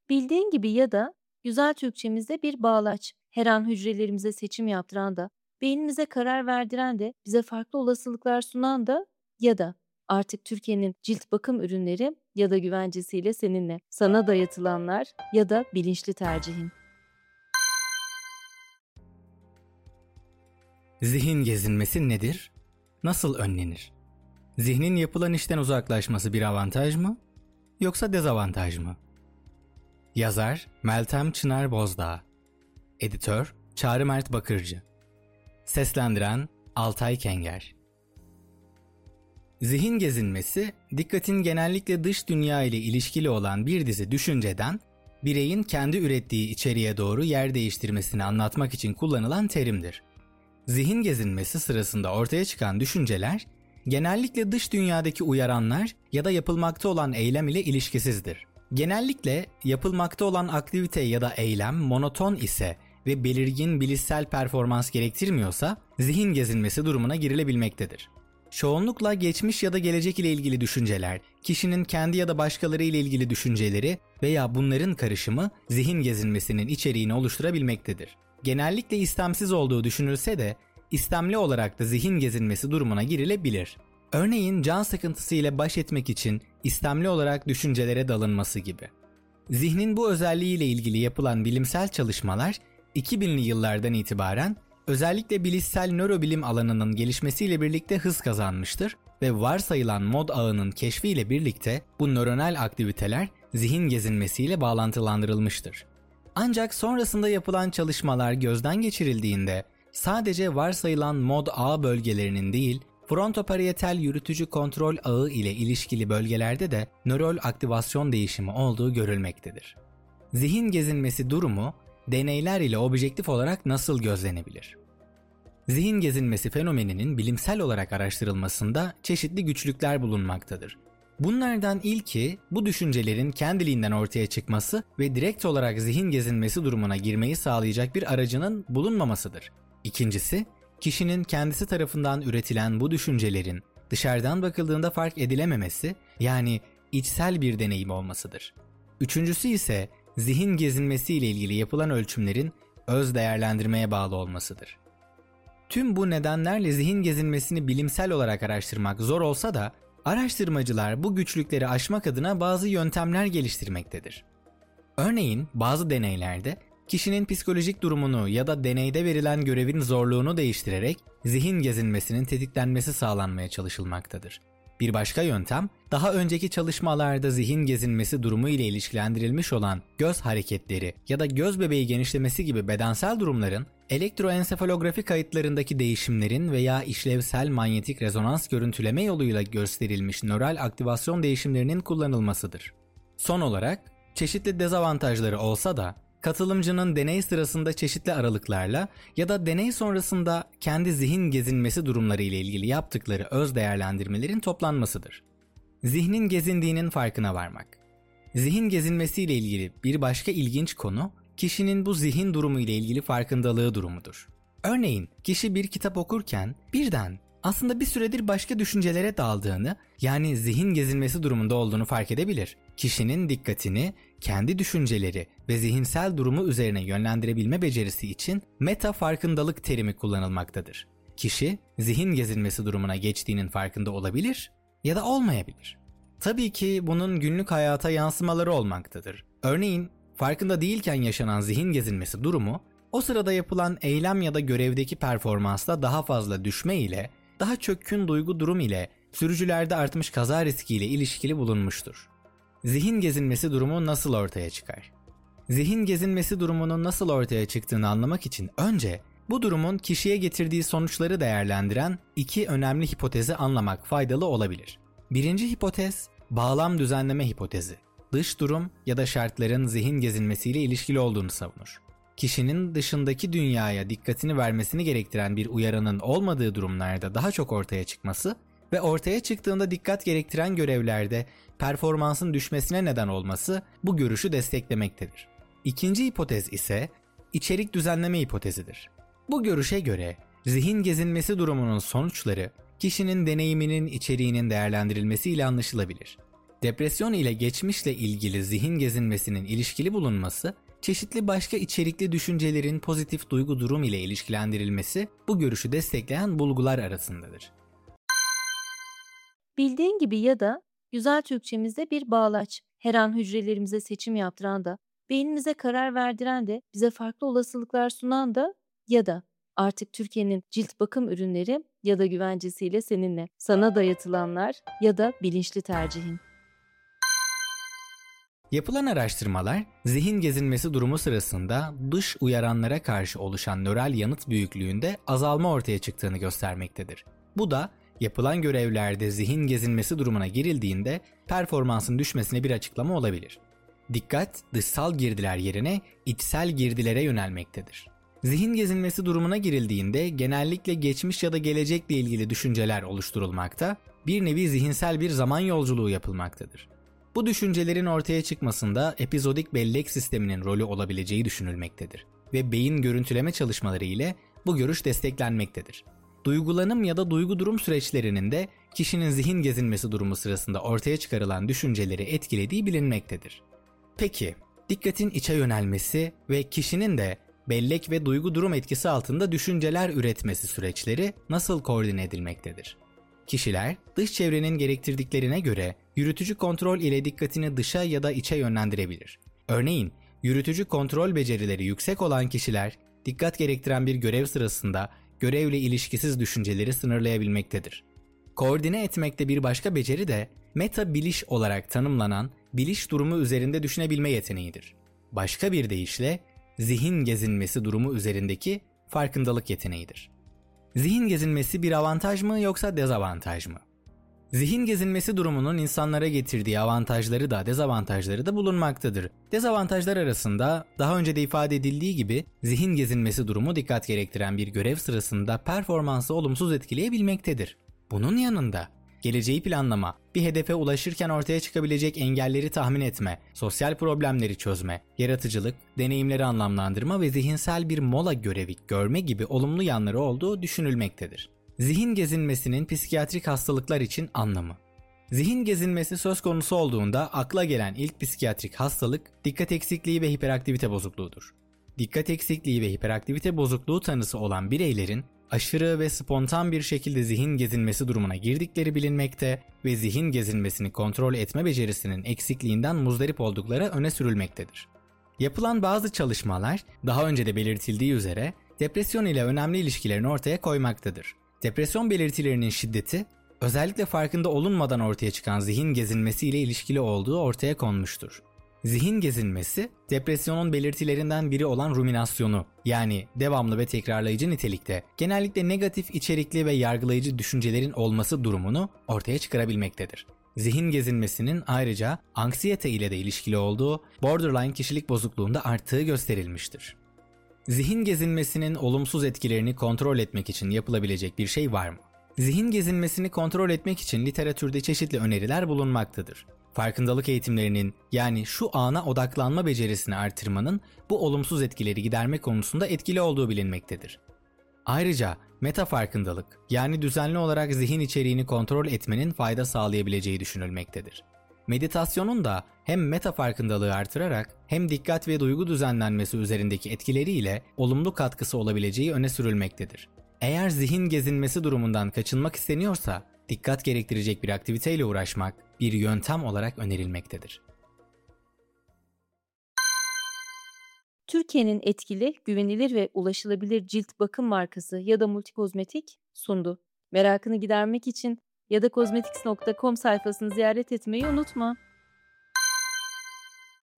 Bildiğin gibi ya da güzel Türkçemizde bir bağlaç. Her an hücrelerimize seçim yaptıran da, beynimize karar verdiren de, bize farklı olasılıklar sunan da ya da artık Türkiye'nin cilt bakım ürünleri ya da güvencesiyle seninle. Sana dayatılanlar ya da bilinçli tercihin. Zihin gezinmesi nedir? Nasıl önlenir? Zihnin yapılan işten uzaklaşması bir avantaj mı? Yoksa dezavantaj mı? Yazar Meltem Çınar Bozdağ. Editör Çağrı Mert Bakırcı. Seslendiren Altay Kenger. Zihin gezinmesi, dikkatin genellikle dış dünya ile ilişkili olan bir dizi düşünceden, bireyin kendi ürettiği içeriğe doğru yer değiştirmesini anlatmak için kullanılan terimdir. Zihin gezinmesi sırasında ortaya çıkan düşünceler, genellikle dış dünyadaki uyaranlar ya da yapılmakta olan eylem ile ilişkisizdir. Genellikle yapılmakta olan aktivite ya da eylem monoton ise ve belirgin bilişsel performans gerektirmiyorsa, zihin gezinmesi durumuna girilebilmektedir. Çoğunlukla geçmiş ya da gelecek ile ilgili düşünceler, kişinin kendi ya da başkaları ile ilgili düşünceleri veya bunların karışımı zihin gezinmesinin içeriğini oluşturabilmektedir. Genellikle istemsiz olduğu düşünülse de istemli olarak da zihin gezinmesi durumuna girilebilir. Örneğin can sıkıntısı ile baş etmek için istemli olarak düşüncelere dalınması gibi. Zihnin bu özelliğiyle ilgili yapılan bilimsel çalışmalar 2000'li yıllardan itibaren özellikle bilişsel nörobilim alanının gelişmesiyle birlikte hız kazanmıştır ve varsayılan mod ağının keşfiyle birlikte bu nöronal aktiviteler zihin gezinmesiyle bağlantılandırılmıştır. Ancak sonrasında yapılan çalışmalar gözden geçirildiğinde sadece varsayılan mod ağ bölgelerinin değil, frontoparietal yürütücü kontrol ağı ile ilişkili bölgelerde de nörol aktivasyon değişimi olduğu görülmektedir. Zihin gezinmesi durumu deneyler ile objektif olarak nasıl gözlenebilir? Zihin gezinmesi fenomeninin bilimsel olarak araştırılmasında çeşitli güçlükler bulunmaktadır. Bunlardan ilki bu düşüncelerin kendiliğinden ortaya çıkması ve direkt olarak zihin gezinmesi durumuna girmeyi sağlayacak bir aracının bulunmamasıdır. İkincisi, kişinin kendisi tarafından üretilen bu düşüncelerin dışarıdan bakıldığında fark edilememesi, yani içsel bir deneyim olmasıdır. Üçüncüsü ise zihin gezinmesi ile ilgili yapılan ölçümlerin öz değerlendirmeye bağlı olmasıdır. Tüm bu nedenlerle zihin gezinmesini bilimsel olarak araştırmak zor olsa da araştırmacılar bu güçlükleri aşmak adına bazı yöntemler geliştirmektedir. Örneğin bazı deneylerde kişinin psikolojik durumunu ya da deneyde verilen görevin zorluğunu değiştirerek zihin gezinmesinin tetiklenmesi sağlanmaya çalışılmaktadır. Bir başka yöntem, daha önceki çalışmalarda zihin gezinmesi durumu ile ilişkilendirilmiş olan göz hareketleri ya da göz bebeği genişlemesi gibi bedensel durumların elektroensefalografi kayıtlarındaki değişimlerin veya işlevsel manyetik rezonans görüntüleme yoluyla gösterilmiş nöral aktivasyon değişimlerinin kullanılmasıdır. Son olarak, çeşitli dezavantajları olsa da katılımcının deney sırasında çeşitli aralıklarla ya da deney sonrasında kendi zihin gezinmesi durumları ile ilgili yaptıkları öz değerlendirmelerin toplanmasıdır. Zihnin gezindiğinin farkına varmak. Zihin gezinmesi ile ilgili bir başka ilginç konu, kişinin bu zihin durumu ile ilgili farkındalığı durumudur. Örneğin kişi bir kitap okurken birden aslında bir süredir başka düşüncelere daldığını, yani zihin gezinmesi durumunda olduğunu fark edebilir. Kişinin dikkatini kendi düşünceleri ve zihinsel durumu üzerine yönlendirebilme becerisi için meta farkındalık terimi kullanılmaktadır. Kişi zihin gezinmesi durumuna geçtiğinin farkında olabilir ya da olmayabilir. Tabii ki bunun günlük hayata yansımaları olmaktadır. Örneğin farkında değilken yaşanan zihin gezinmesi durumu, o sırada yapılan eylem ya da görevdeki performansta daha fazla düşme ile, daha çökkün duygu durum ile, sürücülerde artmış kaza riskiyle ilişkili bulunmuştur. Zihin gezinmesi durumu nasıl ortaya çıkar? Zihin gezinmesi durumunun nasıl ortaya çıktığını anlamak için önce bu durumun kişiye getirdiği sonuçları değerlendiren iki önemli hipotezi anlamak faydalı olabilir. Birinci hipotez, bağlam düzenleme hipotezi. Dış durum ya da şartların zihin gezinmesiyle ilişkili olduğunu savunur. Kişinin dışındaki dünyaya dikkatini vermesini gerektiren bir uyaranın olmadığı durumlarda daha çok ortaya çıkması ve ortaya çıktığında dikkat gerektiren görevlerde performansın düşmesine neden olması bu görüşü desteklemektedir. İkinci hipotez ise içerik düzenleme hipotezidir. Bu görüşe göre zihin gezinmesi durumunun sonuçları kişinin deneyiminin içeriğinin değerlendirilmesiyle anlaşılabilir. Depresyon ile geçmişle ilgili zihin gezinmesinin ilişkili bulunması, çeşitli başka içerikli düşüncelerin pozitif duygu durum ile ilişkilendirilmesi bu görüşü destekleyen bulgular arasındadır. Bildiğin gibi ya da güzel Türkçemizde bir bağlaç, her an hücrelerimize seçim yaptıran da, beynimize karar verdiren de, bize farklı olasılıklar sunan da ya da artık Türkiye'nin cilt bakım ürünleri ya da güvencesiyle seninle, sana dayatılanlar ya da bilinçli tercihin. Yapılan araştırmalar, zihin gezinmesi durumu sırasında dış uyaranlara karşı oluşan nöral yanıt büyüklüğünde azalma ortaya çıktığını göstermektedir. Bu da yapılan görevlerde zihin gezinmesi durumuna girildiğinde performansın düşmesine bir açıklama olabilir. Dikkat, dışsal girdiler yerine içsel girdilere yönelmektedir. Zihin gezinmesi durumuna girildiğinde genellikle geçmiş ya da gelecekle ilgili düşünceler oluşturulmakta, bir nevi zihinsel bir zaman yolculuğu yapılmaktadır. Bu düşüncelerin ortaya çıkmasında epizodik bellek sisteminin rolü olabileceği düşünülmektedir ve beyin görüntüleme çalışmaları ile bu görüş desteklenmektedir. Duygulanım ya da duygu durum süreçlerinin de kişinin zihin gezinmesi durumu sırasında ortaya çıkarılan düşünceleri etkilediği bilinmektedir. Peki, dikkatin içe yönelmesi ve kişinin de bellek ve duygu durum etkisi altında düşünceler üretmesi süreçleri nasıl koordine edilmektedir? Kişiler dış çevrenin gerektirdiklerine göre yürütücü kontrol ile dikkatini dışa ya da içe yönlendirebilir. Örneğin, yürütücü kontrol becerileri yüksek olan kişiler dikkat gerektiren bir görev sırasında görevle ilişkisiz düşünceleri sınırlayabilmektedir. Koordine etmekte bir başka beceri de meta biliş olarak tanımlanan biliş durumu üzerinde düşünebilme yeteneğidir. Başka bir deyişle zihin gezinmesi durumu üzerindeki farkındalık yeteneğidir. Zihin gezinmesi bir avantaj mı yoksa dezavantaj mı? Zihin gezinmesi durumunun insanlara getirdiği avantajları da dezavantajları da bulunmaktadır. Dezavantajlar arasında daha önce de ifade edildiği gibi zihin gezinmesi durumu dikkat gerektiren bir görev sırasında performansı olumsuz etkileyebilmektedir. Bunun yanında geleceği planlama, bir hedefe ulaşırken ortaya çıkabilecek engelleri tahmin etme, sosyal problemleri çözme, yaratıcılık, deneyimleri anlamlandırma ve zihinsel bir mola görevi görme gibi olumlu yanları olduğu düşünülmektedir. Zihin gezinmesinin psikiyatrik hastalıklar için anlamı. Zihin gezinmesi söz konusu olduğunda akla gelen ilk psikiyatrik hastalık dikkat eksikliği ve hiperaktivite bozukluğudur. Dikkat eksikliği ve hiperaktivite bozukluğu tanısı olan bireylerin aşırı ve spontan bir şekilde zihin gezinmesi durumuna girdikleri bilinmekte ve zihin gezinmesini kontrol etme becerisinin eksikliğinden muzdarip oldukları öne sürülmektedir. Yapılan bazı çalışmalar daha önce de belirtildiği üzere depresyon ile önemli ilişkilerini ortaya koymaktadır. Depresyon belirtilerinin şiddeti, özellikle farkında olunmadan ortaya çıkan zihin gezinmesi ile ilişkili olduğu ortaya konmuştur. Zihin gezinmesi, depresyonun belirtilerinden biri olan ruminasyonu, yani devamlı ve tekrarlayıcı nitelikte, genellikle negatif içerikli ve yargılayıcı düşüncelerin olması durumunu ortaya çıkarabilmektedir. Zihin gezinmesinin ayrıca anksiyete ile de ilişkili olduğu, borderline kişilik bozukluğunda arttığı gösterilmiştir. Zihin gezinmesinin olumsuz etkilerini kontrol etmek için yapılabilecek bir şey var mı? Zihin gezinmesini kontrol etmek için literatürde çeşitli öneriler bulunmaktadır. Farkındalık eğitimlerinin, yani şu ana odaklanma becerisini artırmanın bu olumsuz etkileri giderme konusunda etkili olduğu bilinmektedir. Ayrıca meta farkındalık, yani düzenli olarak zihin içeriğini kontrol etmenin fayda sağlayabileceği düşünülmektedir. Meditasyonun da hem meta farkındalığı artırarak hem dikkat ve duygu düzenlenmesi üzerindeki etkileriyle olumlu katkısı olabileceği öne sürülmektedir. Eğer zihin gezinmesi durumundan kaçınmak isteniyorsa, dikkat gerektirecek bir aktiviteyle uğraşmak bir yöntem olarak önerilmektedir. Türkiye'nin etkili, güvenilir ve ulaşılabilir cilt bakım markası ya da Multikozmetik sundu. Merakını gidermek için ya da kozmetics.com sayfasını ziyaret etmeyi unutma.